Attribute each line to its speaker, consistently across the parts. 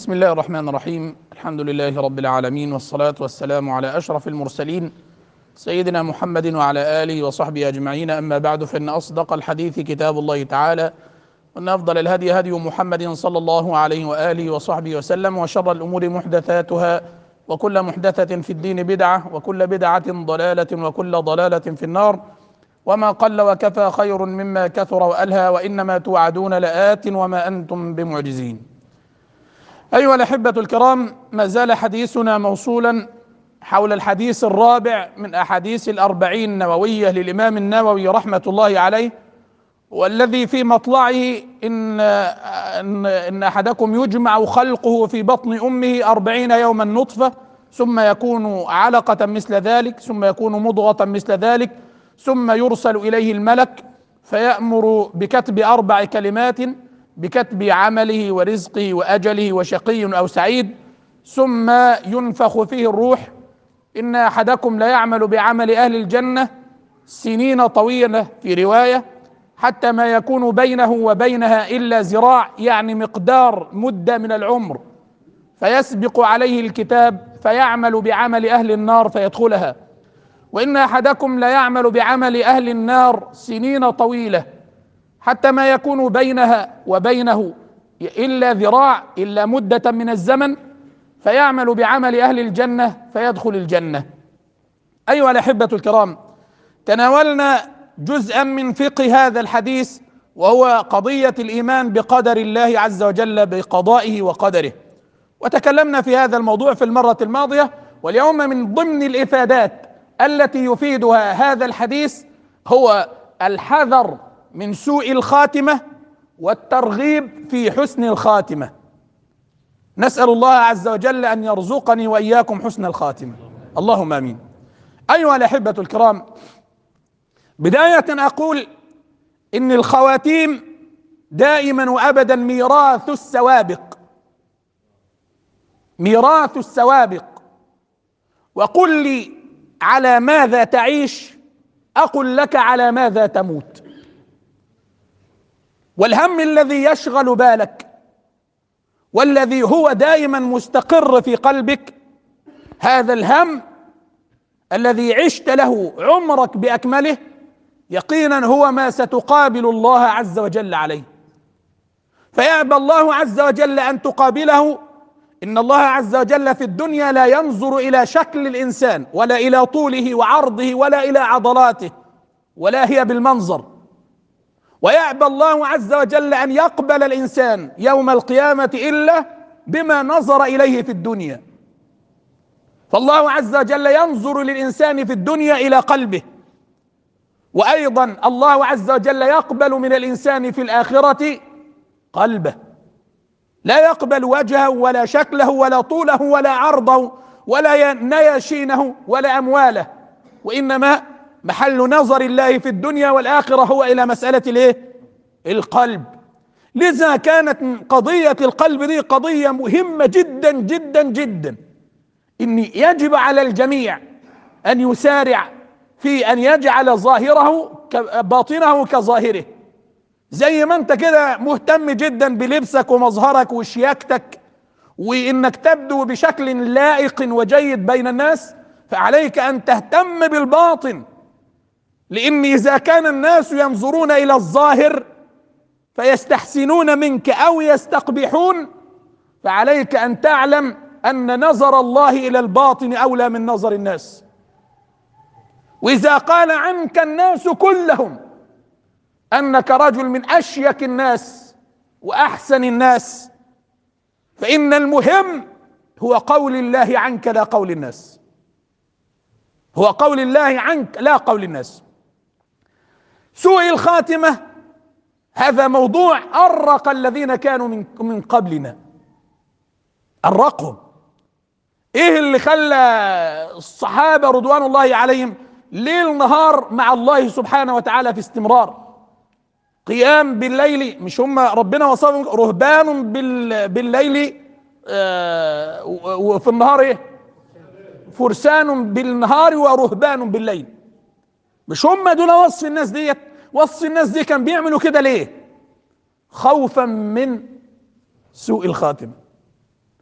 Speaker 1: بسم الله الرحمن الرحيم. الحمد لله رب العالمين، والصلاة والسلام على أشرف المرسلين سيدنا محمد وعلى آله وصحبه أجمعين. أما بعد، فإن أصدق الحديث كتاب الله تعالى، وأن أفضل الهدي هدي محمد صلى الله عليه وآله وصحبه وسلم، وشر الأمور محدثاتها، وكل محدثة في الدين بدعة، وكل بدعة ضلالة، وكل ضلالة في النار. وما قل وكفى خير مما كثر وألهى، وإنما توعدون لآت وما أنتم بمعجزين. أيها الأحبة الكرام، ما زال حديثنا موصولا حول الحديث الرابع من أحاديث الأربعين النووية للإمام النووي رحمة الله عليه، والذي في مطلعه إن أحدكم يجمع خلقه في بطن أمه 40 يوما نطفة، ثم يكون علقة مثل ذلك، ثم يكون مضغة مثل ذلك، ثم يرسل إليه الملك فيأمر بكتب 4 كلمات: بكتب عمله ورزقه وأجله وشقي أو سعيد، ثم ينفخ فيه الروح. إن أحدكم ليعمل بعمل أهل الجنة سنين طويلة في رواية، حتى ما يكون بينه وبينها إلا ذراع، يعني مقدار مدة من العمر، فيسبق عليه الكتاب فيعمل بعمل أهل النار فيدخلها. وإن أحدكم ليعمل بعمل أهل النار سنين طويلة، حتى ما يكون بينها وبينه إلا ذراع، إلا مدة من الزمن، فيعمل بعمل أهل الجنة فيدخل الجنة. أيها الأحبة الكرام، تناولنا جزءا من فقه هذا الحديث، وهو قضية الإيمان بقدر الله عز وجل، بقضائه وقدره، وتكلمنا في هذا الموضوع في المرة الماضية. واليوم من ضمن الإفادات التي يفيدها هذا الحديث هو الحذر من سوء الخاتمة والترغيب في حسن الخاتمة. نسأل الله عز وجل أن يرزقني وإياكم حسن الخاتمة، اللهم آمين. أيها الأحبة الكرام، بداية أقول إن الخواتيم دائما وأبدا ميراث السوابق، ميراث السوابق. وقل لي على ماذا تعيش، أقل لك على ماذا تموت. والهم الذي يشغل بالك والذي هو دائما مستقر في قلبك، هذا الهم الذي عشت له عمرك بأكمله، يقينا هو ما ستقابل الله عز وجل عليه. فيأبى الله عز وجل أن تقابله. إن الله عز وجل في الدنيا لا ينظر إلى شكل الإنسان، ولا إلى طوله وعرضه، ولا إلى عضلاته، ولا هي بالمنظر. ويأبى الله عز وجل أن يقبل الإنسان يوم القيامة إلا بما نظر إليه في الدنيا. فالله عز وجل ينظر للإنسان في الدنيا إلى قلبه، وأيضا الله عز وجل يقبل من الإنسان في الآخرة قلبه، لا يقبل وجهه ولا شكله ولا طوله ولا عرضه ولا نياشينه ولا أمواله، وإنما محل نظر الله في الدنيا والآخرة هو إلى مسألة القلب. لذا كانت قضية القلب دي قضية مهمة جدا جدا جدا، إن يجب على الجميع أن يسارع في أن يجعل ظاهره باطنه كظاهره. زي ما أنت كده مهتم جدا بلبسك ومظهرك وشياكتك، وإنك تبدو بشكل لائق وجيد بين الناس، فعليك أن تهتم بالباطن. لأن إذا كان الناس ينظرون إلى الظاهر فيستحسنون منك أو يستقبحون، فعليك أن تعلم أن نظر الله إلى الباطن أولى من نظر الناس. وإذا قال عنك الناس كلهم أنك رجل من أشيك الناس وأحسن الناس، فإن المهم هو قول الله عنك لا قول الناس، هو قول الله عنك لا قول الناس. سوء الخاتمة هذا موضوع أرق الذين كانوا من قبلنا، أرقهم. إيه اللي خلى الصحابة رضوان الله عليهم ليل نهار مع الله سبحانه وتعالى في استمرار؟ قيام بالليل، مش هم ربنا وصفهم رهبان بالليل وفي النهار ايه؟ فرسان بالنهار ورهبان بالليل. مش هم دول وصف الناس ديت؟ وصف الناس دي كان بيعملوا كده ليه؟ خوفا من سوء الخاتمة.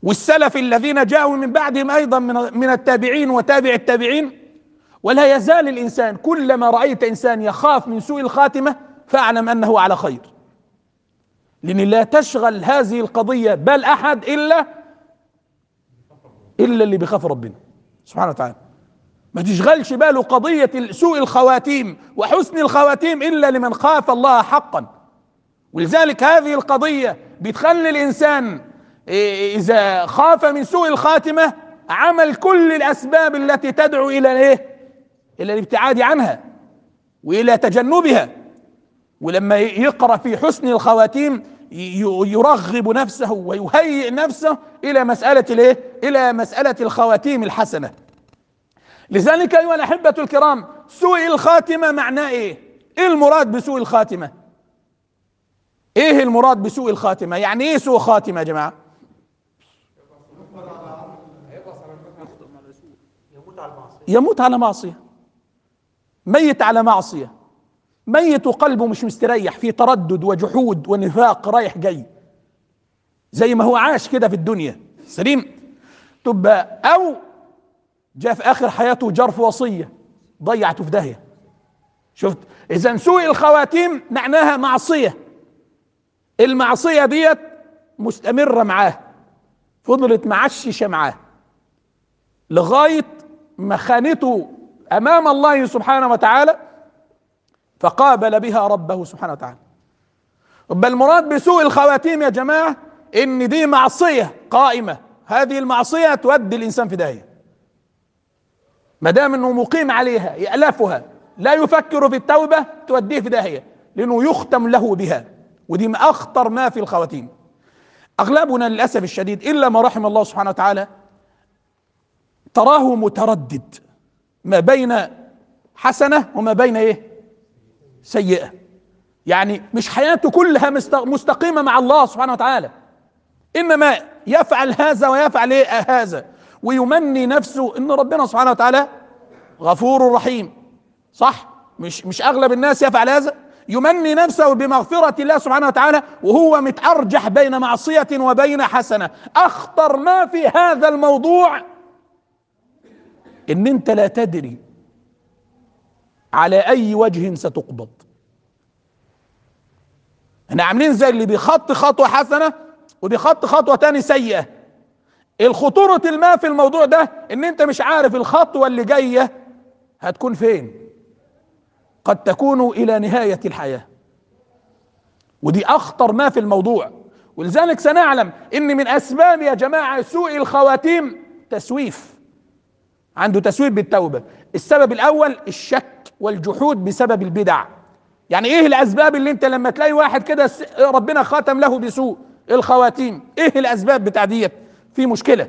Speaker 1: والسلف الذين جاءوا من بعدهم أيضا من التابعين وتابع التابعين. ولا يزال الإنسان كلما رأيت إنسان يخاف من سوء الخاتمة فاعلم أنه على خير، لأن لا تشغل هذه القضية بل أحد إلا اللي بيخاف ربنا سبحانه وتعالى. ما تشغلش باله قضية سوء الخواتيم وحسن الخواتيم إلا لمن خاف الله حقا. ولذلك هذه القضية بتخلي الإنسان إذا خاف من سوء الخاتمة عمل كل الأسباب التي تدعو إلى إيه؟ إلى الابتعاد عنها وإلى تجنبها. ولما يقرأ في حسن الخواتيم يرغب نفسه ويهيئ نفسه إلى مسألة الإيه؟ إلى مسألة الخواتيم الحسنة. لذلك أيها الأحبة الكرام، سوء الخاتمة معناه إيه؟ إيه المراد بسوء الخاتمة؟ إيه المراد بسوء الخاتمة؟ يعني إيه سوء خاتمة يا جماعة؟ يموت على معصية، ميت على معصية، ميت وقلبه مش مستريح، في تردد وجحود ونفاق رايح جاي زي ما هو عاش كده في الدنيا سليم. تبقى أو جاء في آخر حياته جرف وصية ضيعته في داهية. شفت؟ إذن سوء الخواتيم معناها معصية، المعصية ديت مستمرة معاه، فضلت معششة معاه لغاية ما خانته أمام الله سبحانه وتعالى فقابل بها ربه سبحانه وتعالى. بل المراد بسوء الخواتيم يا جماعة إن دي معصية قائمة، هذه المعصية تودي الإنسان في داهية ما دام إنه مقيم عليها يألفها لا يفكر في التوبة، توديه في داهية لأنه يختم له بها. ودي ما أخطر ما في الخواتيم. أغلبنا للأسف الشديد إلا ما رحم الله سبحانه وتعالى تراه متردد ما بين حسنة وما بين إيه؟ سيئة. يعني مش حياته كلها مستقيمة مع الله سبحانه وتعالى، إنما يفعل هذا ويفعل إيه؟ هذا، ويمني نفسه إن ربنا سبحانه وتعالى غفور رحيم. صح؟ مش أغلب الناس يفعل هذا، يمني نفسه بمغفرة الله سبحانه وتعالى وهو متأرجح بين معصية وبين حسنة. أخطر ما في هذا الموضوع إن أنت لا تدري على أي وجه ستقبض. احنا عاملين زي اللي بيخط خطوة حسنة وبيخط خطوة تاني سيئة. الخطورة ما في الموضوع ده إن أنت مش عارف الخطوة اللي جاية هتكون فين، قد تكون إلى نهاية الحياة، ودي أخطر ما في الموضوع. ولذلك سنعلم إن من أسباب يا جماعة سوء الخواتيم تسويف، عنده تسويف بالتوبة. السبب الأول الشك والجحود بسبب البدع. يعني إيه الأسباب اللي أنت لما تلاقي واحد كده ربنا ختم له بسوء الخواتيم، إيه الأسباب بتاع ديت؟ في مشكلة.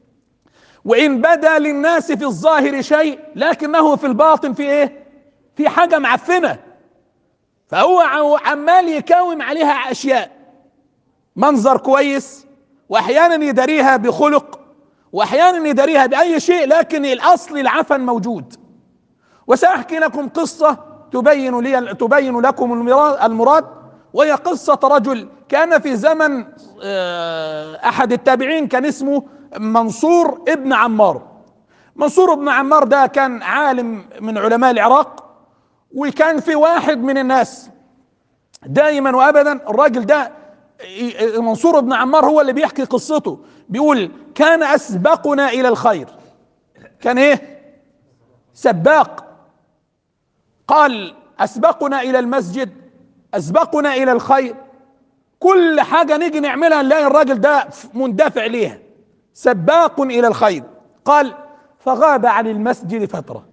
Speaker 1: وإن بدا للناس في الظاهر شيء لكنه في الباطن في إيه؟ في حاجة معفنة، فهو عمال يكاوم عليها أشياء، منظر كويس وأحيانا يداريها بخلق وأحيانا يداريها بأي شيء، لكن الأصل العفن موجود. وسأحكي لكم قصة تبين لكم المراد، وهي قصة رجل كان في زمن أحد التابعين كان اسمه منصور ابن عمار. منصور ابن عمار ده كان عالم من علماء العراق، وكان في واحد من الناس دائما وابدا الراجل ده منصور ابن عمار هو اللي بيحكي قصته، بيقول كان اسبقنا الى الخير، كان ايه؟ سباق. قال اسبقنا الى المسجد، اسبقنا الى الخير، كل حاجة نيجي نعملها نلاقي الراجل ده مندفع ليها، سباق الى الخير. قال فغاب عن المسجد فترة،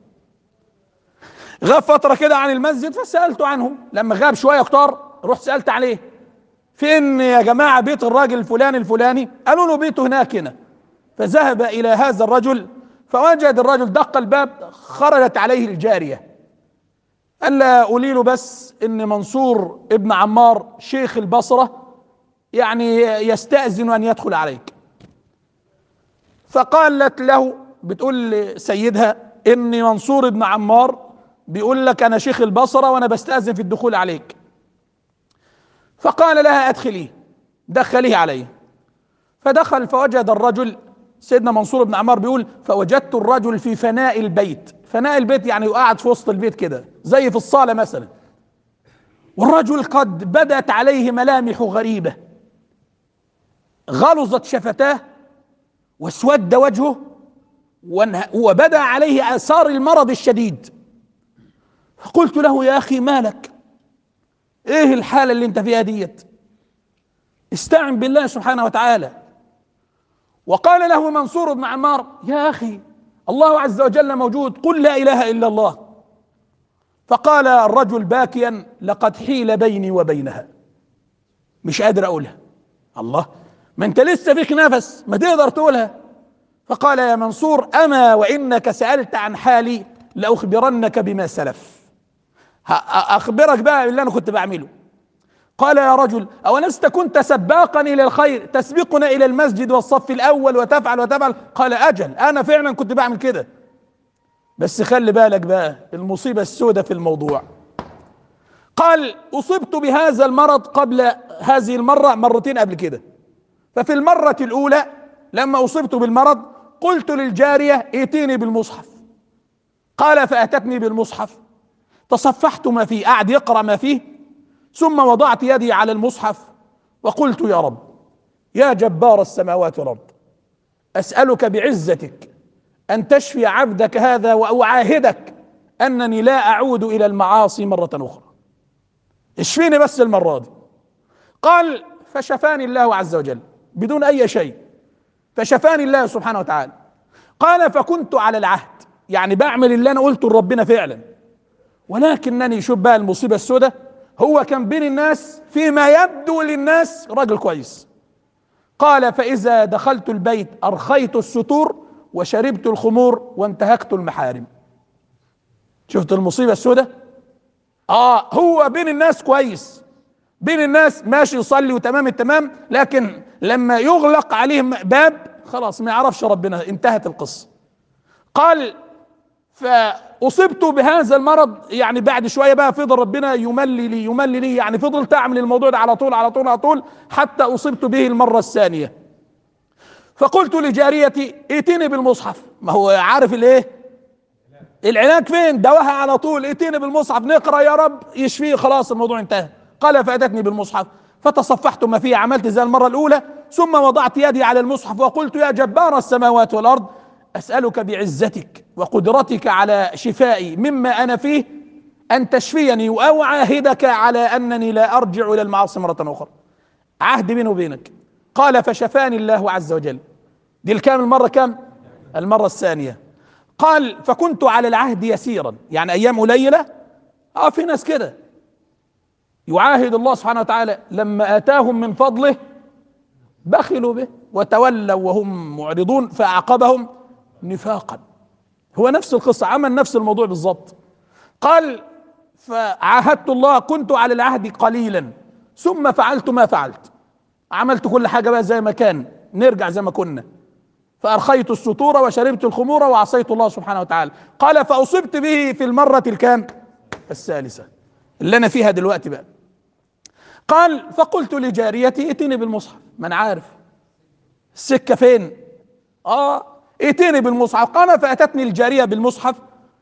Speaker 1: غاب فترة كده عن المسجد، فسألته عنه. لما غاب شوية كتار رحت سألت عليه، فين يا جماعة بيت الراجل الفلاني الفلاني؟ قالوا له بيته هناك هنا. فذهب إلى هذا الرجل فوجد الرجل دق الباب، خرجت عليه الجارية، قال لا قولي له بس إن منصور ابن عمار شيخ البصرة يعني يستأذن أن يدخل عليك. فقالت له، بتقول لسيدها إن منصور ابن عمار بيقول لك أنا شيخ البصرة وأنا بستأذن في الدخول عليك. فقال لها أدخليه، دخليه عليه. فدخل فوجد الرجل، سيدنا منصور بن عمار بيقول فوجدت الرجل في فناء البيت. فناء البيت يعني قاعد في وسط البيت كده زي في الصالة مثلا، والرجل قد بدت عليه ملامح غريبة، غلظت شفتاه واسود وجهه وبدا عليه آثار المرض الشديد. فقلت له يا أخي مالك؟ ايه الحالة اللي انت فيها ديت؟ استعن بالله سبحانه وتعالى. وقال له منصور بن عمار يا أخي الله عز وجل موجود، قل لا إله إلا الله. فقال الرجل باكيا لقد حيل بيني وبينها، مش قادر أقولها. الله، ما انت لسه فيك نفس ما تقدر تقولها. فقال يا منصور أما وإنك سألت عن حالي لأخبرنك بما سلف، أخبرك بقى باللي أنا كنت بعمله. قال يا رجل أولست كنت سباقا إلى الخير تسبقنا إلى المسجد والصف الأول وتفعل وتفعل؟ قال أجل أنا فعلا كنت بعمل كده، بس خلي بالك بقى المصيبة السوداء في الموضوع. قال أصبت بهذا المرض قبل هذه المرة مرتين قبل كده. ففي المرة الأولى لما أصبت بالمرض قلت للجارية ائتيني بالمصحف. قال فأتتني بالمصحف، تصفحت ما فيه، قعد يقرأ ما فيه، ثم وضعت يدي على المصحف وقلت يا رب يا جبار السماوات والأرض أسألك بعزتك أن تشفي عبدك هذا، وأعاهدك أنني لا أعود إلى المعاصي مرة أخرى، اشفيني بس المرة دي. قال فشفاني الله عز وجل بدون أي شيء، فشفاني الله سبحانه وتعالى. قال فكنت على العهد، يعني بعمل اللي أنا قلته لربنا فعلا، ولكنني شوف بقى المصيبة السوداء، هو كان بين الناس فيما يبدو للناس راجل كويس. قال فإذا دخلت البيت أرخيت الستور وشربت الخمور وانتهكت المحارم. شفت المصيبة السوداء؟ هو بين الناس كويس، بين الناس ماشي يصلي وتمام التمام، لكن لما يغلق عليه باب خلاص ما يعرفش ربنا، انتهت القصة. قال فأصبت بهذا المرض، يعني بعد شوية بقى فضل ربنا يملي لي يعني فضلت أعمل الموضوع ده على طول على طول على طول حتى أصبت به المرة الثانية. فقلت لجاريتي ائتني بالمصحف، ما هو عارف الايه العلاج فين، دواها على طول، ائتني بالمصحف نقرأ يا رب يشفيه، خلاص الموضوع انتهى. قال فأتتني بالمصحف فتصفحت ما فيه، عملت زي المرة الأولى، ثم وضعت يدي على المصحف وقلت يا جبار السماوات والأرض أسألك بعزتك وقدرتك على شفائي مما أنا فيه أن تشفيني، أو أعاهدك على أنني لا أرجع إلى المعاصي مرة أخرى، عهد بيني وبينك. قال فشفاني الله عز وجل. دي الكام المرة كام؟ المرة الثانية. قال فكنت على العهد يسيرا، يعني أيام قليلة. في ناس كده يعاهد الله سبحانه وتعالى لما آتاهم من فضله بخلوا به وتولوا وهم معرضون فأعقبهم نفاقا. هو نفس القصة، عمل نفس الموضوع بالضبط. قال فعاهدت الله، كنت على العهد قليلا ثم فعلت ما فعلت، عملت كل حاجة بقى زي ما كان، نرجع زي ما كنا، فأرخيت السطور وشربت الخمور وعصيت الله سبحانه وتعالى. قال فأصبت به في المرة الكام؟ الثالثة اللي أنا فيها دلوقتي بقى. قال فقلت لجاريتي ائتني بالمصحف، ما أنا عارف السكة فين، ائتني بالمصحف. قال فأتتني الجارية بالمصحف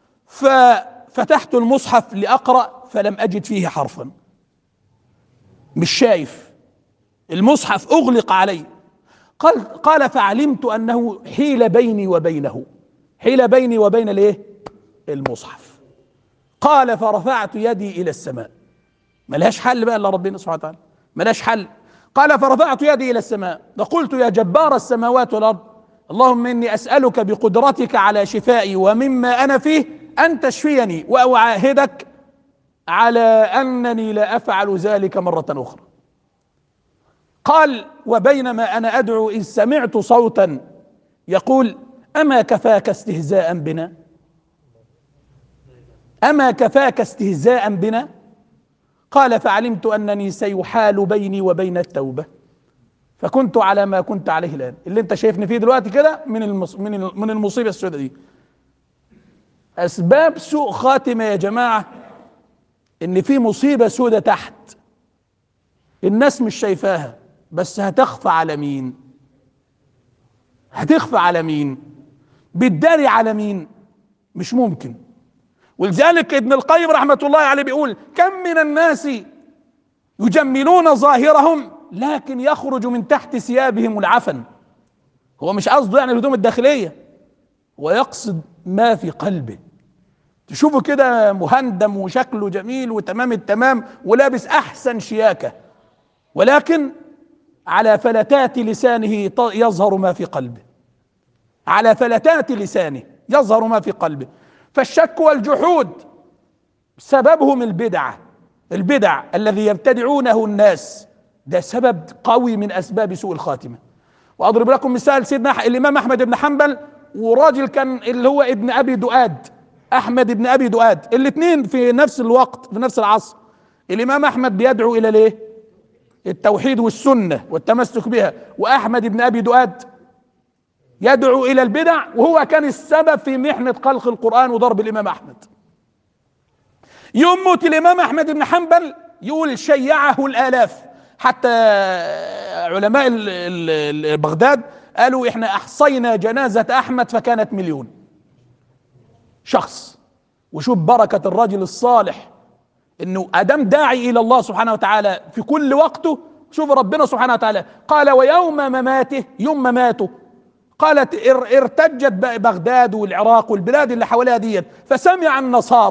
Speaker 1: ففتحت المصحف لأقرأ فلم أجد فيه حرفا، مش شايف المصحف، أغلق علي. قال فعلمت أنه حيل بيني وبينه، حيل بيني وبين الايه؟ المصحف. قال فرفعت يدي إلى السماء، ملهاش حل بقى إلا ربنا سبحانه وتعالى، ملهاش حل. قال فرفعت يدي إلى السماء وقلت يا جبار السماوات والأرض اللهم إني أسألك بقدرتك على شفائي ومما أنا فيه أن تشفيني، وأعاهدك على أنني لا أفعل ذلك مرة أخرى. قال وبينما أنا أدعو إذ سمعت صوتا يقول أما كفاك استهزاء بنا، أما كفاك استهزاء بنا. قال فعلمت أنني سيحال بيني وبين التوبة، فكنت على ما كنت عليه الآن. اللي انت شايفني فيه دلوقتي كده من المصيبة السوداء دي. أسباب سوء خاتمة يا جماعة إن في مصيبة سوداء تحت الناس مش شايفاها، بس هتخفى على مين؟ هتخفى على مين؟ بتداري على مين؟ مش ممكن. ولذلك ابن القيم رحمة الله عليه بيقول: كم من الناس يجملون ظاهرهم لكن يخرج من تحت ثيابهم العفن. هو مش قصده يعني الهدوم الداخلية، هو يقصد ما في قلبه. تشوفه كده مهندم وشكله جميل وتمام التمام ولابس احسن شياكة، ولكن على فلتات لسانه يظهر ما في قلبه، على فلتات لسانه يظهر ما في قلبه. فالشك والجحود سببهم البدع الذي يبتدعونه الناس، ده سبب قوي من اسباب سوء الخاتمة. واضرب لكم مثال سيدنا الامام احمد بن حنبل وراجل كان اللي هو ابن ابي دؤاد، احمد بن ابي دؤاد، الاثنين في نفس الوقت في نفس العصر. الامام احمد بيدعو الى الايه؟ التوحيد والسنة والتمسك بها، واحمد بن ابي دؤاد يدعو الى البدع، وهو كان السبب في محنة خلق القرآن وضرب الامام احمد. يوم موت الامام احمد بن حنبل يقول شيعه الالاف، حتى علماء بغداد قالوا احنا احصينا جنازة احمد فكانت 1,000,000 شخص. وشوف بركة الرجل الصالح، انه ادم داعي الى الله سبحانه وتعالى في كل وقته. شوف ربنا سبحانه وتعالى قال: ويوم مماته، يوم مماته قالت ارتجت بغداد والعراق والبلاد اللي حواليها ديت، فسمع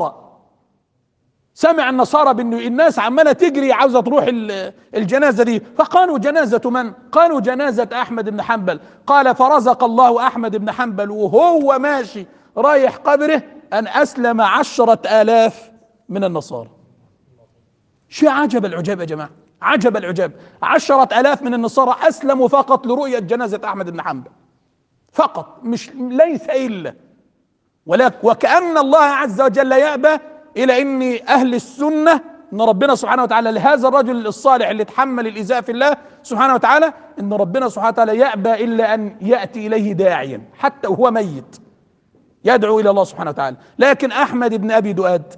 Speaker 1: النصارى بانه الناس عماله تجري عاوزه تروح الجنازه دي، فقالوا: جنازه من؟ قالوا: جنازه احمد بن حنبل. قال: فرزق الله احمد بن حنبل وهو ماشي رايح قبره ان اسلم 10,000 من النصارى. شيء عجب العجاب يا جماعه، عجب العجاب. 10,000 من النصارى اسلموا فقط لرؤيه جنازه احمد بن حنبل، فقط، مش ليس الا. وكأن الله عز وجل يأبى الى ان اهل السنة، ان ربنا سبحانه وتعالى لهذا الرجل الصالح اللي تحمل الايذاء في الله سبحانه وتعالى، ان ربنا سبحانه وتعالى يأبى الا ان يأتي اليه داعيا حتى وهو ميت يدعو الى الله سبحانه وتعالى. لكن احمد بن ابي دؤاد،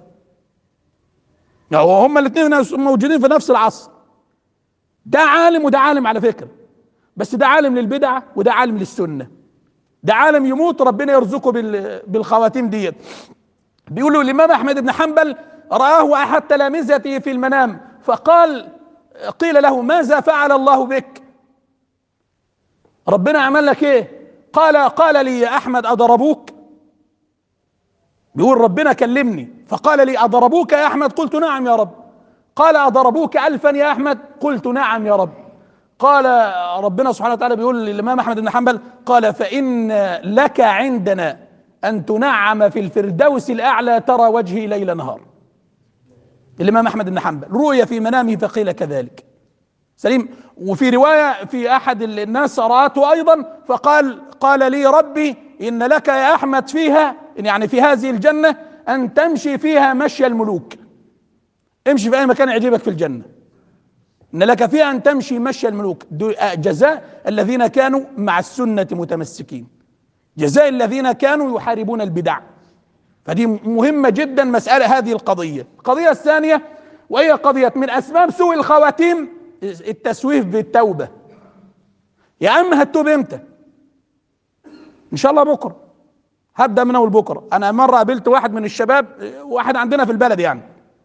Speaker 1: هم الاثنين موجودين في نفس العصر، ده عالم وده عالم على فكرة، بس ده عالم للبدعة وده عالم للسنة. ده عالم يموت ربنا يرزقه بالخواتيم ديت. بيقولوا الامام احمد بن حنبل رآه احد تلامذته في المنام، قيل له: ماذا فعل الله بك؟ ربنا عمل لك ايه؟ قال لي: يا احمد اضربوك؟ بيقول ربنا كلمني فقال لي: اضربوك يا احمد؟ قلت: نعم يا رب. قال: اضربوك 1000 يا احمد؟ قلت: نعم يا رب. قال ربنا سبحانه وتعالى بيقول للامام احمد بن حنبل: قال: فان لك عندنا ان تنعم في الفردوس الاعلى ترى وجهي ليل نهار. الامام احمد بن حنبل رؤي في منامه فقيل كذلك، سليم. وفي روايه في احد الناس راته ايضا قال لي ربي: ان لك يا احمد فيها، يعني في هذه الجنه، ان تمشي فيها مشي الملوك. امشي في اي مكان يعجبك في الجنه، ان لك فيها ان تمشي مشي الملوك. جزاء الذين كانوا مع السنه متمسكين، جزاء الذين كانوا يحاربون البدع. فدي مهمة جدا مسألة هذه القضية. القضية الثانية وهي قضية من أسباب سوء الخواتيم التسويف بالتوبة. يا عم هتتوب امتى؟ إن شاء الله بكرة، هبدأ من أول بكرة. أنا مرة قابلت واحد من الشباب، واحد عندنا في البلد يعني،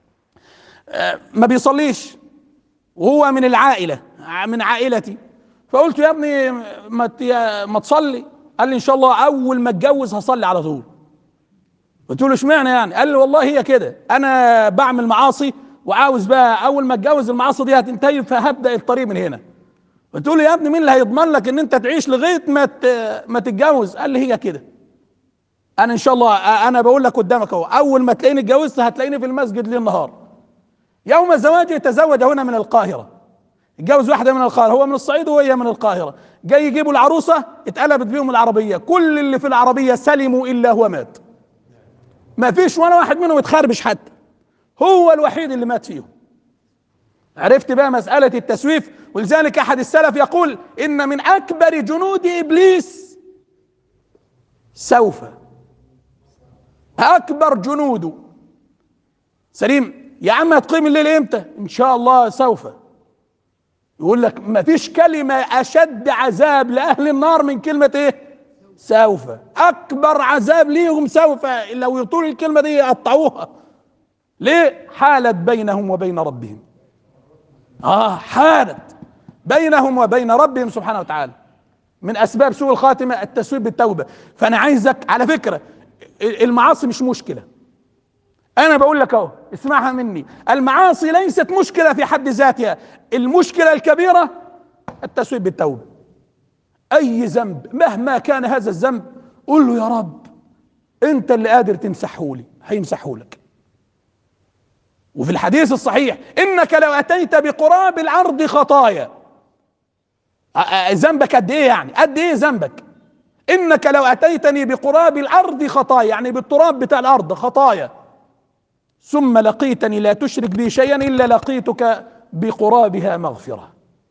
Speaker 1: ما بيصليش وهو من العائلة، من عائلتي. فقلت: يا ابني ما تصلي. قال لي: إن شاء الله أول ما أتجوز هصلي على طول. قلت له: اشمعنى يعني؟ قال لي: والله هي كده، انا بعمل معاصي وعاوز بقى اول ما اتجوز المعاصي دي هتنتهي فهبدا الطريق من هنا. قلت له: يا ابني مين اللي هيضمن لك ان انت تعيش لغايه ما تتجوز؟ قال لي: هي كده، انا ان شاء الله انا بقول لك قدامك اهو، اول ما تلاقيني اتجوزت هتلاقيني في المسجد ليل نهار. يوم زواجي تزوج هنا من القاهره، اتجوز واحده من القاهره، هو من الصعيد وهي من القاهره. جاي يجيبوا العروسه، اتقلبت بيهم العربيه، كل اللي في العربيه سلموا الا هو مات. ما فيش ولا واحد منهم اتخربش حتى، هو الوحيد اللي مات فيهم. عرفت بقى مسألة التسويف. ولذلك أحد السلف يقول: إن من أكبر جنود إبليس سوف، أكبر جنوده. سليم. يا عم هتقيم الليل إمتى؟ إن شاء الله سوف. يقول لك ما فيش كلمة أشد عذاب لأهل النار من كلمة إيه؟ سوف، اكبر عذاب ليهم سوف، لو يطول الكلمه دي يقطعوها. ليه؟ حالت بينهم وبين ربهم. حالت بينهم وبين ربهم سبحانه وتعالى. من اسباب سوء الخاتمه التسويف بالتوبه. فانا عايزك على فكره، المعاصي مش مشكله، انا بقول لك اهو اسمعها مني، المعاصي ليست مشكله في حد ذاتها، المشكله الكبيره التسويف بالتوبه. اي ذنب مهما كان هذا الذنب قول له يا رب انت اللي قادر تمسحه لي، هيمسحه لك. وفي الحديث الصحيح انك لو اتيت بقراب الارض خطايا، ذنبك قد ايه يعني؟ قد ايه ذنبك؟ انك لو اتيتني بقراب الارض خطايا، يعني بالتراب بتاع الارض خطايا، ثم لقيتني لا تشرك بي شيئا الا لقيتك بقرابها مغفرة.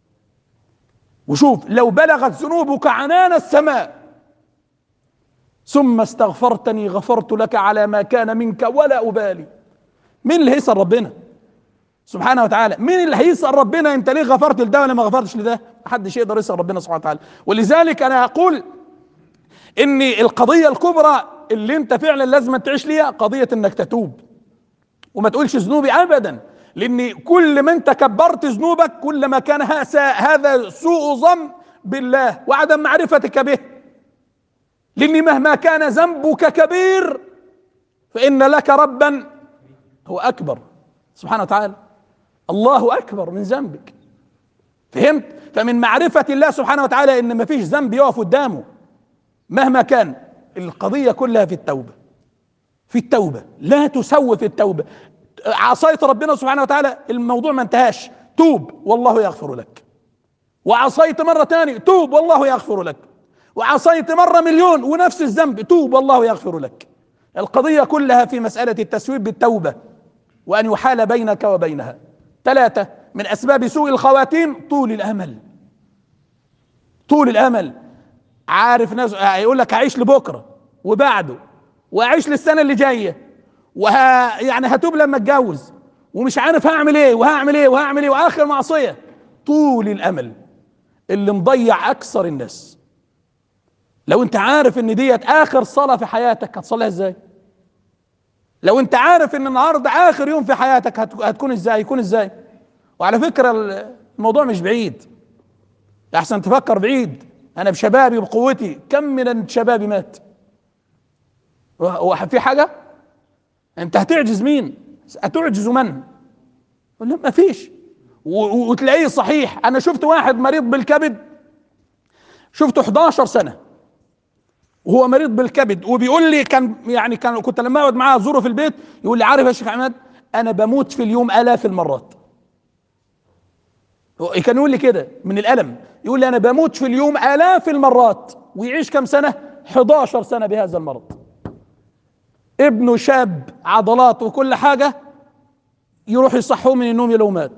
Speaker 1: وشوف لو بلغت ذنوبك عنان السماء ثم استغفرتني غفرت لك على ما كان منك ولا أبالي. مين اللي هيسأل ربنا سبحانه وتعالى؟ مين اللي هيسأل ربنا انت ليه غفرت لده ولا ما غفرتش لده؟ محدش يقدر يسأل ربنا سبحانه وتعالى. ولذلك انا اقول ان القضية الكبرى اللي انت فعلا لازم تعيش ليها قضية انك تتوب وما تقولش ذنوبي ابدا، لان كل ما انت كبرت ذنوبك كل ما كان هذا سوء ظن بالله وعدم معرفتك به. لان مهما كان ذنبك كبير فان لك ربا هو اكبر سبحانه وتعالى، الله اكبر من ذنبك. فهمت؟ فمن معرفة الله سبحانه وتعالى ان ما فيش ذنب يقف قدامه مهما كان. القضية كلها في التوبة، في التوبة، لا تسوف التوبة. عصيت ربنا سبحانه وتعالى الموضوع ما انتهاش، توب والله يغفر لك. وعصيت مرة تانية توب والله يغفر لك. وعصيت مرة مليون ونفس الذنب توب والله يغفر لك. القضية كلها في مسألة التسويف بالتوبة وأن يحال بينك وبينها. 3 من أسباب سوء الخواتيم طول الأمل. طول الأمل. عارف ناس يقول لك هعيش لبكرة وبعده وأعيش للسنة اللي جاية يعني هتوب لما اتجوز ومش عارف هعمل ايه وهعمل ايه وهعمل ايه، واخر معصية. طول الامل اللي مضيع اكثر الناس. لو انت عارف ان ديت اخر صلاة في حياتك هتصليها ازاي؟ لو انت عارف ان النهارده اخر يوم في حياتك هتكون ازاي؟ يكون ازاي؟ وعلى فكرة الموضوع مش بعيد، احسن تفكر بعيد. انا بشبابي وبقوتي كم من شبابي مات. وفي حاجة انت هتعجز مين؟ هتعجز من؟ ولا ما فيش. وتلاقيه صحيح. انا شفت واحد مريض بالكبد، شفته 11 سنة وهو مريض بالكبد، وبيقول لي كنت لما اقعد معاه ازوره في البيت يقول لي عارف يا شيخ عماد انا بموت في اليوم آلاف المرات. كان يقول لي كده من الألم، يقول لي انا بموت في اليوم آلاف المرات. ويعيش كم سنة؟ 11 سنة بهذا المرض. ابنه شاب عضلات وكل حاجة، يروح يصحوه من النوم لو مات.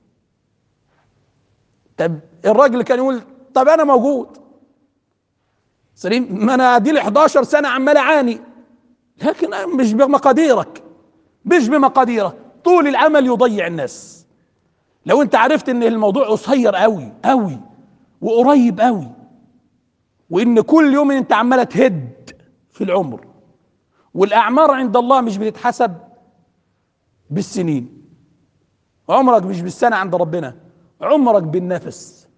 Speaker 1: طب الراجل كان يقول طب انا موجود سليم، ما انا ادي لي 11 سنة عمال اعاني، لكن مش بمقاديرك، مش بمقاديرك. طول العمل يضيع الناس. لو انت عرفت ان الموضوع قصير قوي قوي وقريب قوي، وان كل يوم انت عمالة تهد في العمر، والاعمار عند الله مش بتتحسب بالسنين، عمرك مش بالسنة عند ربنا، عمرك بالنفس.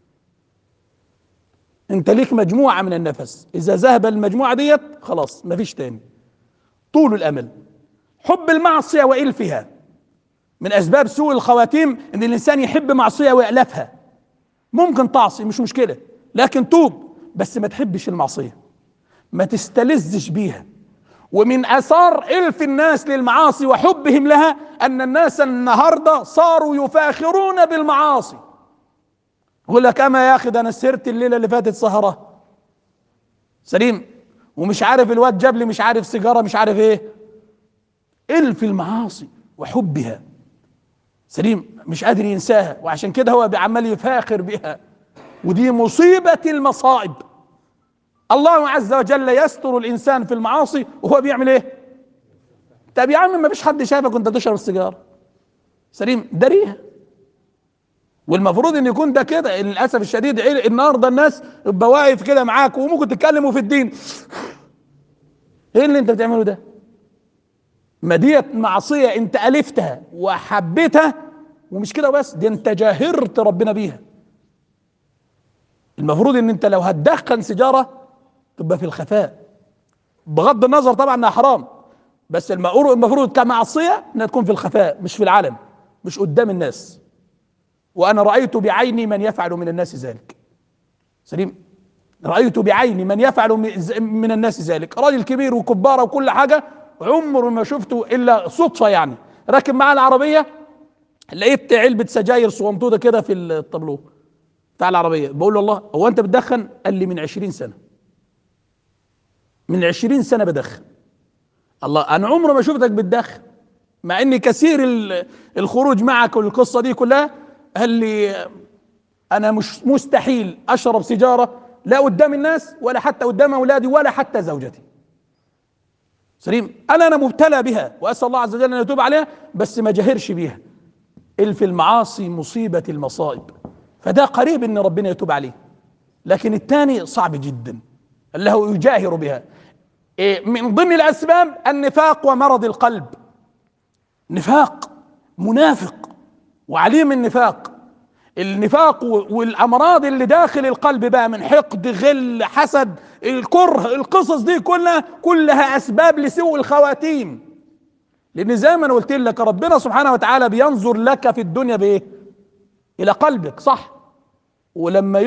Speaker 1: انت ليك مجموعة من النفس، اذا ذهب المجموعة ديت خلاص مفيش تاني. طول الامل. حب المعصية والفها. من اسباب سوء الخواتيم ان الانسان يحب معصية ويألفها. ممكن تعصي مش مشكلة، لكن توب، بس ما تحبش المعصية، ما تستلذش بيها. ومن اثار الف الناس للمعاصي وحبهم لها ان الناس النهارده صاروا يفاخرون بالمعاصي. يقول لك اما يا اخي ده انا سهرت الليله اللي فاتت سهره سليم، ومش عارف الواد جاب لي مش عارف سيجاره مش عارف ايه. الف المعاصي وحبها سليم، مش قادر ينساها، وعشان كده هو عمال يفاخر بها. ودي مصيبه المصائب. الله عز وجل يستر الانسان في المعاصي وهو بيعمل ايه؟ طب يا عم ما فيش حد شايفك وانت تشرب السيجاره سليم، داريها والمفروض ان يكون ده كده. للاسف الشديد النهارده الناس تبقى واقف كده معاك وممكن تتكلموا في الدين. ايه اللي انت بتعمله ده؟ ما ديت معصيه انت الفتها وحبيتها، ومش كده بس، دي انت جاهرت ربنا بيها. المفروض ان انت لو هتدخن سيجاره تبقى في الخفاء، بغض النظر طبعا انها حرام، بس المفروض كمعصيه انها تكون في الخفاء مش في العلن، مش قدام الناس. وانا رايت بعيني من يفعل من الناس ذلك. سليم، رايت بعيني من يفعل من الناس ذلك، راجل كبير وكباره وكل حاجه، عمر ما شفته الا صدفه يعني، راكب معاه العربيه لقيت علبه سجاير صغنطوطه كده في الطابلوه بتاع العربيه. بقول له الله، هو انت بتدخن؟ قال لي من 20 سنه. من 20 سنه بدخن. الله، انا عمري ما شفتك بتدخن، مع اني كثير الخروج معك والقصه دي كلها. قال لي انا مش مستحيل اشرب سيجاره، لا قدام الناس ولا حتى قدام اولادي ولا حتى زوجتي. سليم، انا مبتلى بها واسال الله عز وجل ان يتوب عليها، بس ما جاهرش بيها. في المعاصي مصيبه المصائب، فده قريب ان ربنا يتوب عليه، لكن الثاني صعب جدا اللي هو يجاهر بها. من ضمن الاسباب النفاق ومرض القلب. نفاق، منافق وعليم النفاق. النفاق والامراض اللي داخل القلب بقى من حقد، غل، حسد، الكره، القصص دي كلها اسباب لسوء الخواتيم. لان زي ما انا قلت لك ربنا سبحانه وتعالى بينظر لك في الدنيا بايه؟ الى قلبك، صح؟ ولما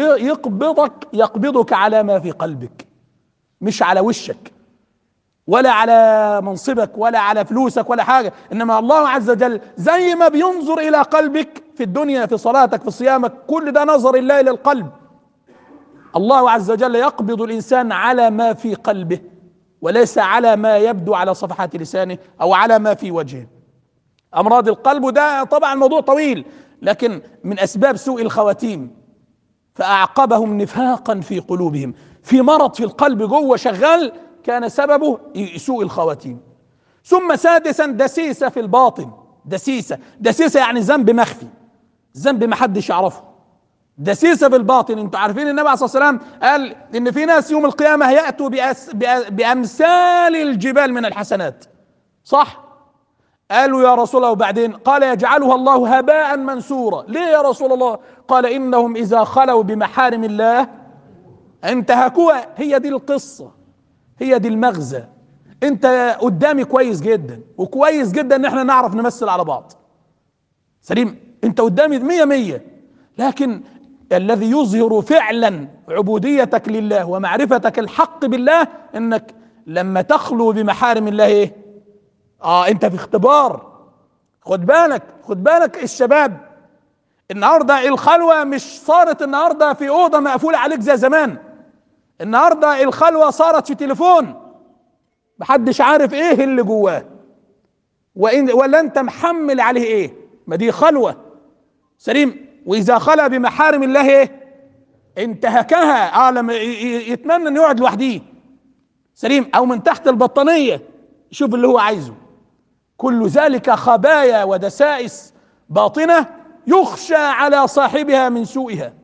Speaker 1: يقبضك على ما في قلبك، مش على وشك ولا على منصبك ولا على فلوسك ولا حاجة. انما الله عز وجل زي ما بينظر الى قلبك في الدنيا، في صلاتك، في صيامك، كل ده نظر الله الى القلب. الله عز وجل يقبض الانسان على ما في قلبه، وليس على ما يبدو على صفحات لسانه او على ما في وجهه. امراض القلب ده طبعا موضوع طويل، لكن من اسباب سوء الخواتيم. فاعقبهم نفاقا في قلوبهم، في مرض في القلب جوه شغال كان سببه سوء الخواتيم. ثم سادسا دسيسة في الباطن. دسيسة يعني ذنب مخفي، ذنب ما حدش يعرفه. دسيسة في الباطن. انتوا عارفين النبي عليه الصلاة والسلام قال ان في ناس يوم القيامة هيأتوا بأمثال الجبال من الحسنات، صح؟ قالوا يا رسول الله وبعدين؟ قال يجعلها الله هباء منثورا. ليه يا رسول الله؟ قال انهم اذا خلوا بمحارم الله انتهكوها. هي دي القصة، هي دي المغزى. انت قدامي كويس جدا، وكويس جدا ان احنا نعرف نمثل على بعض. سليم، انت قدامي 100، لكن الذي يظهر فعلا عبوديتك لله ومعرفتك الحق بالله انك لما تخلو بمحارم الله ايه؟ انت في اختبار. خد بالك الشباب النهارده الخلوة مش صارت النهارده في اوضة مقفولة عليك زي زمان. النهارده الخلوة صارت في تليفون محدش عارف ايه اللي جواه، ولا انت محمل عليه ايه. ما دي خلوة. سليم، واذا خلى بمحارم الله ايه؟ انتهكها. لما يتمنى انه يقعد لوحده. سليم، او من تحت البطانية يشوف اللي هو عايزه. كل ذلك خبايا ودسائس باطنة يخشى على صاحبها من سوءها.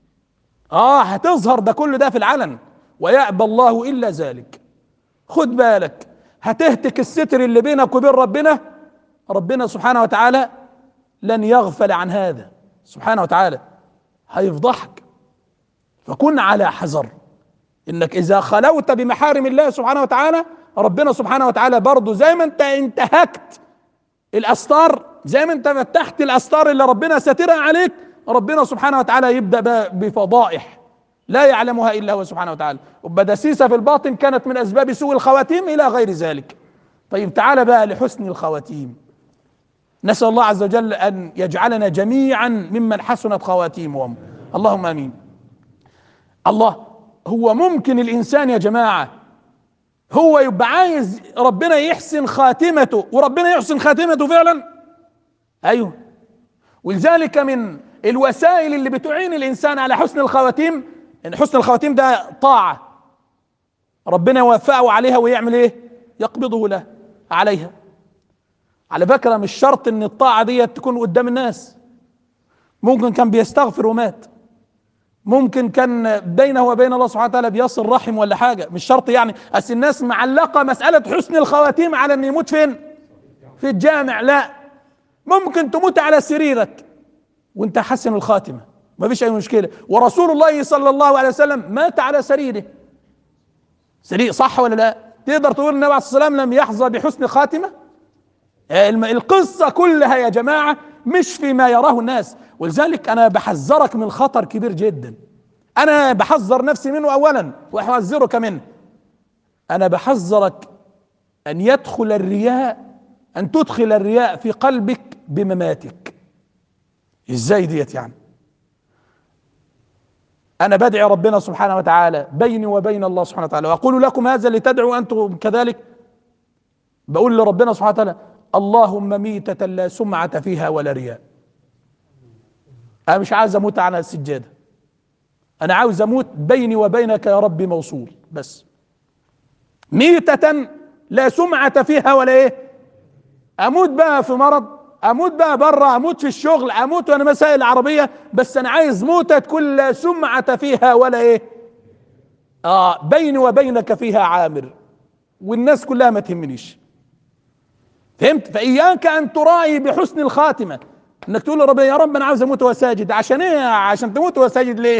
Speaker 1: هتظهر ده كل ده في العلن، ويأبى الله الا ذلك. خد بالك، هتهتك الستر اللي بينك وبين ربنا سبحانه وتعالى لن يغفل عن هذا سبحانه وتعالى، هيفضحك. فكن على حذر انك اذا خلوت بمحارم الله سبحانه وتعالى، ربنا سبحانه وتعالى برضه زي ما انت انتهكت الاستار، زي ما انت فتحت الاستار اللي ربنا ساترها عليك، ربنا سبحانه وتعالى يبدأ بفضائح لا يعلمها الا هو سبحانه وتعالى. وبدسيسة في الباطن كانت من اسباب سوء الخواتيم الى غير ذلك. طيب تعال بقى لحسن الخواتيم. نسأل الله عز وجل ان يجعلنا جميعا ممن حسنت خواتيمهم، اللهم امين. الله، هو ممكن الانسان يا جماعة هو يبقى عايز ربنا يحسن خاتمته وربنا يحسن خاتمته فعلا؟ ايوه. ولذلك من الوسائل اللي بتعين الانسان على حسن الخواتيم، ان حسن الخواتيم ده طاعة ربنا يوفقه عليها ويعمل ايه؟ يقبضه له عليها. على فكرة مش شرط ان الطاعة دي تكون قدام الناس، ممكن كان بيستغفر ومات، ممكن كان بينه وبين الله سبحانه وتعالى بيصل رحم ولا حاجة، مش شرط يعني. أصل الناس معلقة مسألة حسن الخواتيم على أن يموت فين؟ في الجامع. لا، ممكن تموت على سريرك وانت حسن الخاتمة، ما فيش أي مشكلة. ورسول الله صلى الله عليه وسلم مات على سريره. سرير، صح ولا لا؟ تقدر تقول النبي عليه الصلاة والسلام لم يحظى بحسن خاتمة؟ القصة كلها يا جماعة مش فيما يراه الناس. ولذلك أنا بحذرك من خطر كبير جدا، أنا بحذر نفسي منه أولا وأحذرك منه. أنا بحذرك أن يدخل الرياء، أن تدخل الرياء في قلبك بمماتك. إزاي ديت يعني؟ أنا بدعي ربنا سبحانه وتعالى بيني وبين الله سبحانه وتعالى، وأقول لكم هذا لتدعوا أنتم كذلك. بقول لربنا سبحانه وتعالى: اللهم ميتة لا سمعة فيها ولا رياء. أنا مش عايز أموت على السجادة، أنا عاوز أموت بيني وبينك يا ربي موصول بس. ميتة لا سمعة فيها ولا إيه؟ أموت بقى في مرض، أموت بقى بره، أموت في الشغل، أموت وأنا مسائل عربية، بس أنا عايز موتة تكون لا سمعة فيها ولا إيه؟ بيني وبينك فيها عامر، والناس كلها ما تهمنيش. فهمت؟ فإياك أن تراعي بحسن الخاتمة، انك تقول لربنا: يا رب انا عاوز اموت وساجد. عشان ايه؟ عشان تموت وساجد ليه؟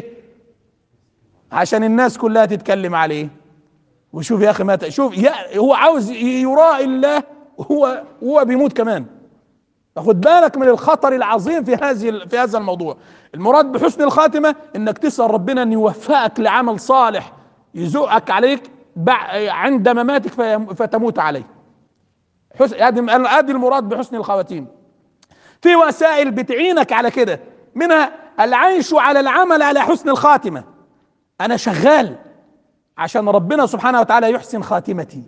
Speaker 1: عشان الناس كلها تتكلم عليه. وشوف يا اخي مات، شوف هو عاوز يراعي الله وهو بيموت كمان. فخد بالك من الخطر العظيم في هذا الموضوع. المراد بحسن الخاتمة انك تسأل ربنا ان يوفقك لعمل صالح يزوقك عليك عند مماتك فتموت عليه. ادي المراد بحسن الخواتيم. في وسائل بتعينك على كده، منها العيش على العمل على حسن الخاتمة. أنا شغال عشان ربنا سبحانه وتعالى يحسن خاتمتي.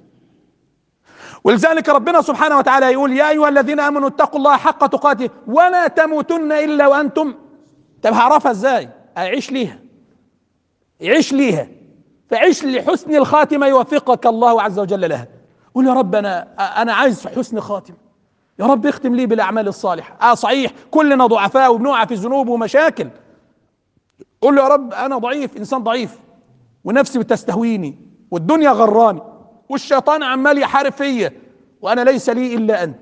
Speaker 1: ولذلك ربنا سبحانه وتعالى يقول: يا أيها الذين آمنوا اتقوا الله حق تقاته ولا تموتن إلا وأنتم. طب هعرفها إزاي؟ أعيش ليها، عيش ليها. فعيش لحسن الخاتمة يوفقك الله عز وجل لها. قول: يا رب أنا عايز حسن خاتمة، يا رب اختم لي بالاعمال الصالحه. صحيح كلنا ضعفاء وبنقع في ذنوب ومشاكل. قول له: يا رب انا ضعيف، انسان ضعيف، ونفسي بتستهويني، والدنيا غراني، والشيطان عمال يحارب فيا، وانا ليس لي الا انت.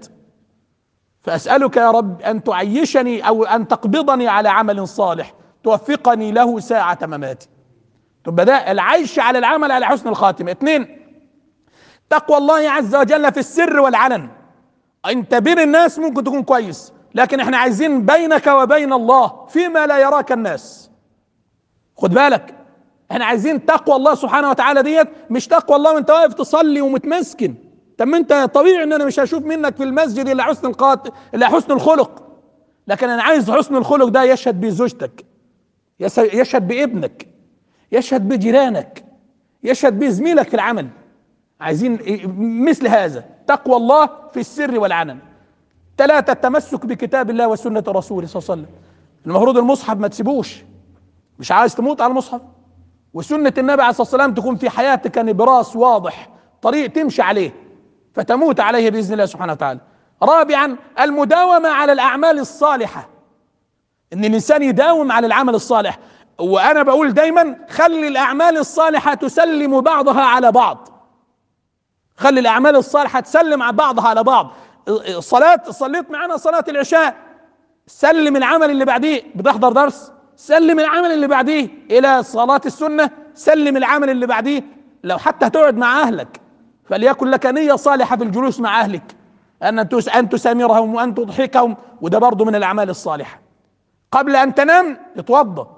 Speaker 1: فاسالك يا رب ان تعيشني او ان تقبضني على عمل صالح توفقني له ساعه مماتي. تبقى ده العيش على العمل على حسن الخاتمه. 2: تقوى الله عز وجل في السر والعلن. انت بين الناس ممكن تكون كويس، لكن احنا عايزين بينك وبين الله فيما لا يراك الناس. خد بالك، احنا عايزين تقوى الله سبحانه وتعالى ديت، مش تقوى الله وانت واقف تصلي ومتمسكن. طب ما انت طبيعي ان انا مش هشوف منك في المسجد الا حسن الخلق، لكن انا عايز حسن الخلق ده يشهد به زوجتك، يشهد بابنك، يشهد بجيرانك، يشهد به زميلك في العمل. عايزين مثل هذا، تقوى الله في السر والعلن. 3: التمسك بكتاب الله وسنة رسوله صلى الله عليه وسلم. المفروض المصحف ما تسيبوش، مش عايز تموت على المصحف. وسنة النبي عليه الصلاة والسلام تكون في حياتك نبراس واضح، طريق تمشي عليه فتموت عليه بإذن الله سبحانه وتعالى. 4: المداومة على الأعمال الصالحة، إن الإنسان يداوم على العمل الصالح. وأنا بقول دايما: خلي الأعمال الصالحة تسلم بعضها على بعض، خلي الأعمال الصالحة تسلم على بعضها على بعض. صليت معنا صلاة العشاء، سلم العمل اللي بعديه. بتحضر درس، سلم العمل اللي بعديه. إلى صلاة السنة، سلم العمل اللي بعديه. لو حتى هتقعد مع أهلك، فليكن لك نية صالحة في الجلوس مع أهلك، أن تسامرهم وأن تضحكهم، وده برضو من الأعمال الصالحة. قبل أن تنام اتوضى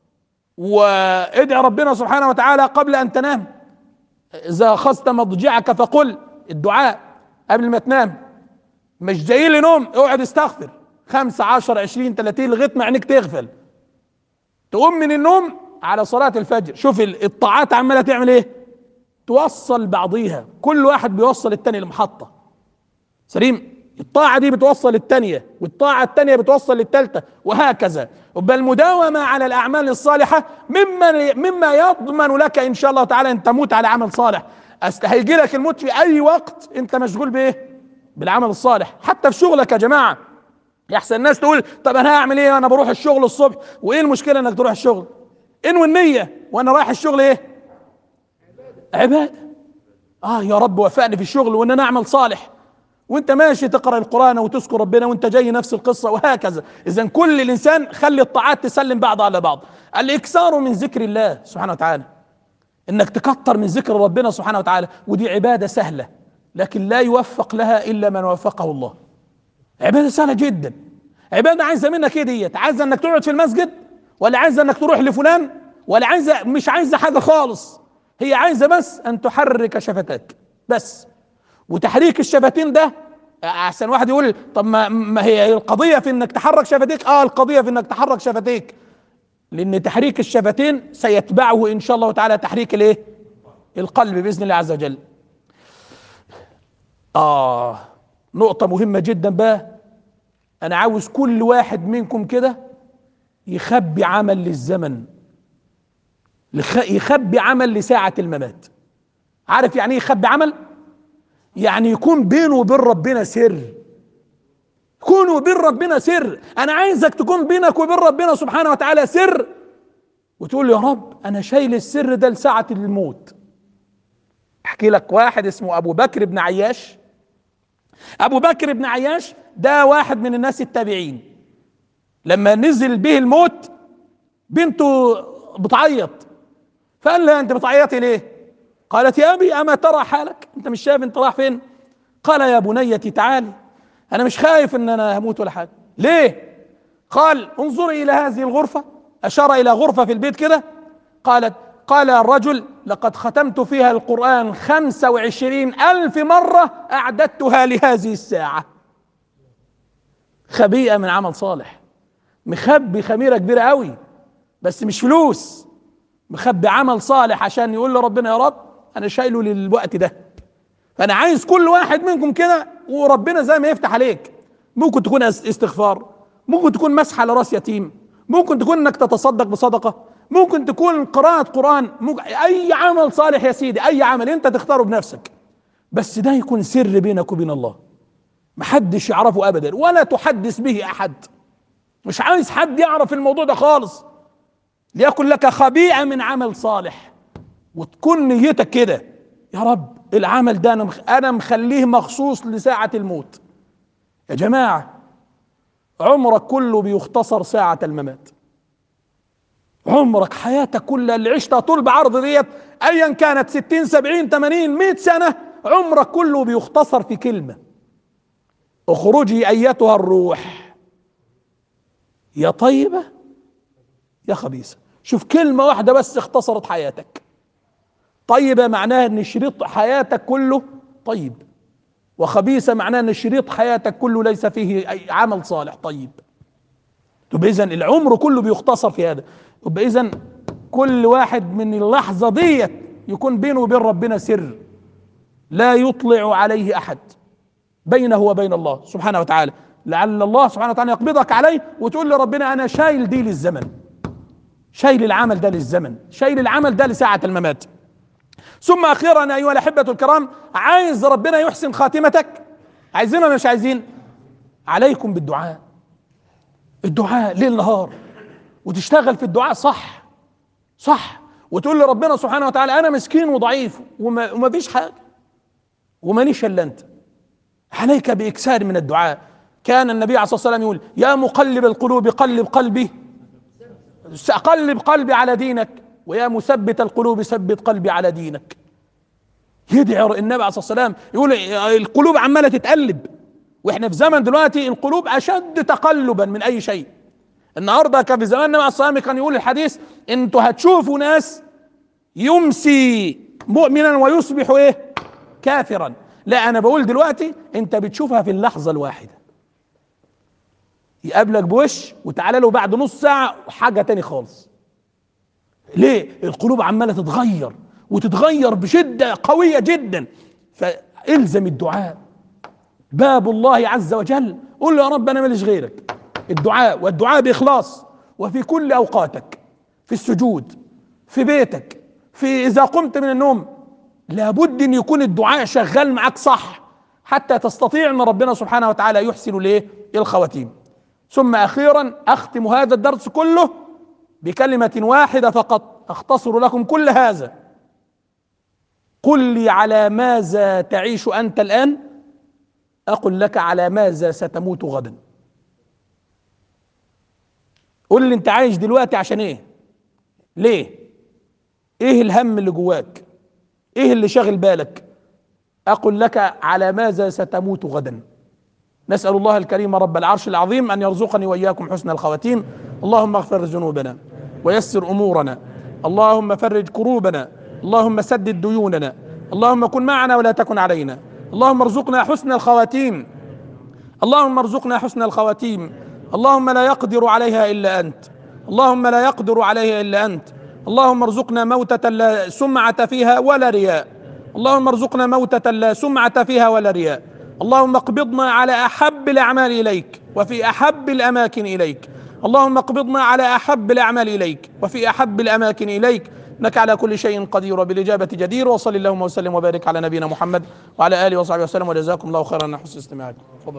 Speaker 1: وادعي ربنا سبحانه وتعالى قبل أن تنام. إذا أخذت مضجعك فقل الدعاء قبل ما تنام. مش جاي لي نوم، اقعد استغفر 5 10 20 30 لغايه ما عينيك تغفل. تقوم من النوم على صلاة الفجر. شوف الطاعات عماله تعمل ايه؟ توصل بعضيها، كل واحد بيوصل التاني لمحطة. سليم؟ الطاعة دي بتوصل التانية، والطاعة التانية بتوصل للتالتة، وهكذا. بل المداومة على الأعمال الصالحة مما يضمن لك إن شاء الله تعالى أن تموت على عمل صالح. هيجي لك الموت في أي وقت أنت مشغول بإيه؟ بالعمل الصالح. حتى في شغلك يا جماعة، يحسن الناس تقول طب انا هعمل ايه؟ انا بروح الشغل الصبح، وايه المشكله انك تروح الشغل؟ انوي النيه وانا رايح الشغل ايه؟ عباده. يا رب وفقني في الشغل وان انا اعمل صالح، وانت ماشي تقرا القران وتذكر ربنا وانت جاي نفس القصه، وهكذا. اذا كل الانسان خلي الطاعات تسلم بعض على بعض. الاكثار من ذكر الله سبحانه وتعالى، انك تكتر من ذكر ربنا سبحانه وتعالى، ودي عباده سهله لكن لا يوفق لها الا من وفقه الله. عباده سهله جدا، عباده عايزه منك ايه ديت؟ عايزه انك تقعد في المسجد، ولا عايزه انك تروح لفلان، ولا عايزه، مش عايزه حاجه خالص، هي عايزه بس ان تحرك شفتك بس. وتحريك الشفتين ده، احسن واحد يقول طب ما هي القضيه في انك تحرك شفتيك. القضيه في انك تحرك شفتيك، لان تحريك الشفتين سيتبعه ان شاء الله تعالى تحريك الايه؟ القلب باذن الله عز وجل. نقطه مهمه جدا بقى، انا عاوز كل واحد منكم كده يخبي عمل للزمن، يخبي عمل لساعه الممات. عارف يعني ايه يخبي عمل؟ يعني يكون بينه وبين ربنا سر، يكون وبين ربنا سر. انا عايزك تكون بينك وبين ربنا سبحانه وتعالى سر، وتقول له يا رب انا شايل السر ده لساعة الموت. احكي لك واحد اسمه ابو بكر بن عياش. ابو بكر بن عياش ده واحد من الناس التابعين، لما نزل به الموت بنته بتعيط، فقال لها انت بتعيطي ليه؟ قالت يا ابي اما ترى حالك؟ انت مش شايف انت رايح فين؟ قال يا بنيتي تعالي، انا مش خايف ان انا هموت ولا حاجه. ليه؟ قال انظري الى هذه الغرفه، اشار الى غرفه في البيت كده. قال الرجل لقد ختمت فيها القرآن 25,000 مرة أعددتها لهذه الساعة. خبيئة من عمل صالح، مخبي خميرة كبيرة قوي، بس مش فلوس، مخبي عمل صالح عشان يقول لربنا يا رب أنا شايله للوقت ده. فأنا عايز كل واحد منكم كده، وربنا زي ما يفتح عليك، ممكن تكون استغفار، ممكن تكون مسح على راس يتيم، ممكن تكون انك تتصدق بصدقة، ممكن تكون قراءة قرآن، ممكن اي عمل صالح يا سيدي، اي عمل انت تختاره بنفسك، بس ده يكون سر بينك وبين الله، محدش يعرفه ابدا، ولا تحدث به احد. مش عايز حد يعرف الموضوع ده خالص. ليكن لك خبيئة من عمل صالح، وتكون نيتك كده يا رب العمل ده انا مخليه مخصوص لساعة الموت. يا جماعة عمرك كله بيختصر ساعة الممات. عمرك حياتك كلها اللي عشتها طول بعرض ديت، ايا كانت 60 70 80 100 سنة، عمرك كله بيختصر في كلمة: اخرجي ايتها الروح يا طيبة يا خبيثة. شوف كلمة واحدة بس اختصرت حياتك. طيبة معناها ان شريط حياتك كله طيب، وخبيثة معناها ان شريط حياتك كله ليس فيه اي عمل صالح طيب. طب اذا العمر كله بيختصر في هذا. طب اذا كل واحد من اللحظة ديت يكون بينه وبين ربنا سر لا يطلع عليه احد، بينه وبين الله سبحانه وتعالى، لعل الله سبحانه وتعالى يقبضك عليه وتقول لربنا انا شايل دي للزمن، شايل العمل ده للزمن، شايل العمل ده لساعة الممات. ثم اخيرا ايها الاحبة الكرام، عايز ربنا يحسن خاتمتك، عايزين ولا مش عايزين؟ عليكم بالدعاء، الدعاء ليل نهار، وتشتغل في الدعاء صح صح، وتقول لربنا سبحانه وتعالى انا مسكين وضعيف وما فيش حاجة ومانيش الا انت، عليك باكثار من الدعاء. كان النبي عليه الصلاة والسلام يقول يا مقلب القلوب قلب قلبي، قلب قلبي على دينك، ويا مثبت القلوب ثبت قلبي على دينك. يدعي النبي عليه الصلاة والسلام يقول القلوب عمالة تتقلب، واحنا في زمن دلوقتي القلوب اشد تقلبا من اي شيء. النهارده كان في زمان النبي عليه الصلاة والسلام كان يقول الحديث انتوا هتشوفوا ناس يمسي مؤمنا ويصبح ايه؟ كافرا. لا انا بقول دلوقتي انت بتشوفها في اللحظة الواحدة، يقابلك بوش وتعالى له بعد نص ساعة حاجة تاني خالص. ليه؟ القلوب عمالة تتغير وتتغير بشدة قوية جدا. فالزم الدعاء، باب الله عز وجل، قل له يا رب انا ماليش غيرك. الدعاء، والدعاء باخلاص، وفي كل اوقاتك، في السجود، في بيتك، في اذا قمت من النوم، لابد ان يكون الدعاء شغال معاك صح، حتى تستطيع ان ربنا سبحانه وتعالى يحسن ليه الخواتيم. ثم أخيرا أختم هذا الدرس كله بكلمة واحدة فقط أختصر لكم كل هذا. قل لي على ماذا تعيش أنت الآن؟ أقول لك على ماذا ستموت غدا. قل لي أنت عايش دلوقتي عشان إيه؟ ليه؟ إيه الهم اللي جواك؟ إيه اللي شاغل بالك؟ أقول لك على ماذا ستموت غدا. نسأل الله الكريم رب العرش العظيم أن يرزقني وإياكم حسن الخواتيم. اللهم اغفر ذنوبنا ويسر أمورنا، اللهم فرج كروبنا، اللهم سدد ديوننا، اللهم كن معنا ولا تكن علينا، اللهم ارزقنا حسن الخواتيم، اللهم ارزقنا حسن الخواتيم، اللهم لا يقدر عليها إلا أنت، اللهم لا يقدر عليها إلا أنت، اللهم ارزقنا موتة لا سمعة فيها ولا رياء، اللهم ارزقنا موتة لا سمعة فيها ولا رياء، اللهم اقبضنا على أحب الأعمال إليك وفي أحب الأماكن إليك، اللهم اقبضنا على أحب الأعمال إليك وفي أحب الأماكن إليك، إنك على كل شيء قدير وبالإجابة جدير. وصل اللهم وسلم وبارك على نبينا محمد وعلى آله وصحبه وسلم، وجزاكم الله خيرا على حسن استماعكم.